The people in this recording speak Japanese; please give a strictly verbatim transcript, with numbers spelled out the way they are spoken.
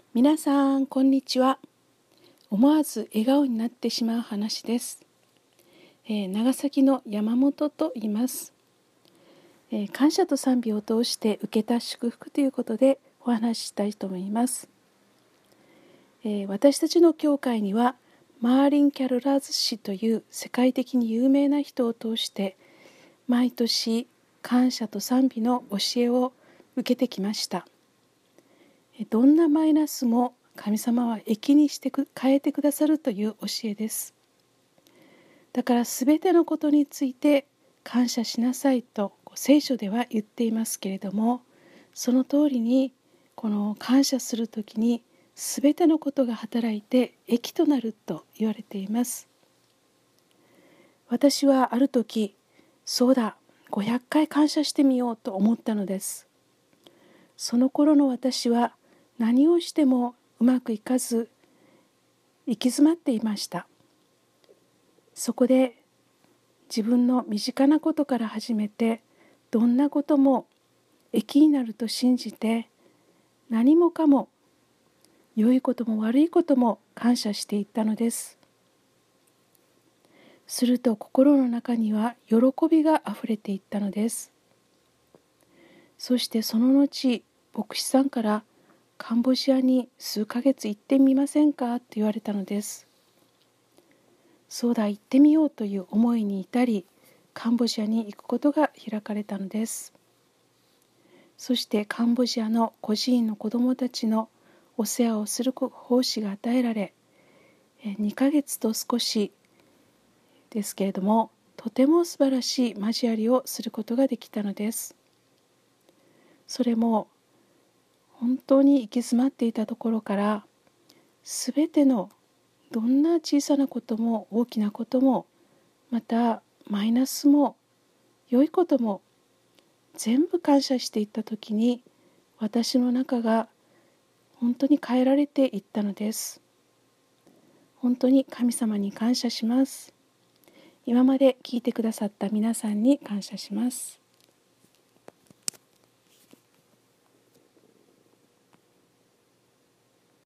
皆さんこんにちは。思わず笑顔になってしまう話です。えー長崎の山本と言います。えー感謝と賛美を通して受けた祝福ということでお話ししたいと思います。えー私たちの教会にはマーリン・キャロラーズ氏という世界的に有名な人を通して毎年感謝と賛美の教えを受けてきました。どんなマイナスも神様は益にしてく変えてくださるという教えです。だからすべてのことについて感謝しなさいと聖書では言っていますけれども、その通りにこの感謝するときにすべてのことが働いて益となると言われています。私はある時、そうだ、ごひゃっかい感謝してみようと思ったのです。その頃の私は何をしてもうまくいかず行き詰まっていました。そこで自分の身近なことから始めて、どんなことも益になると信じて、何もかも良いことも悪いことも感謝していったのです。すると心の中には喜びがあふれていったのです。そしてその後、牧師さんからカンボジアに数ヶ月行ってみませんかと言われたのです。そうだ、行ってみようという思いに至り、カンボジアに行くことが開かれたのです。そしてカンボジアの孤児院の子どもたちのお世話をする奉仕が与えられ、にかげつと少しですけれども、とても素晴らしい交わりをすることができたのです。それも本当に行き詰まっていたところから、すべてのどんな小さなことも大きなことも、またマイナスも良いことも全部感謝していったときに、私の中が本当に変えられていったのです。本当に神様に感謝します。今まで聞いてくださった皆さんに感謝します。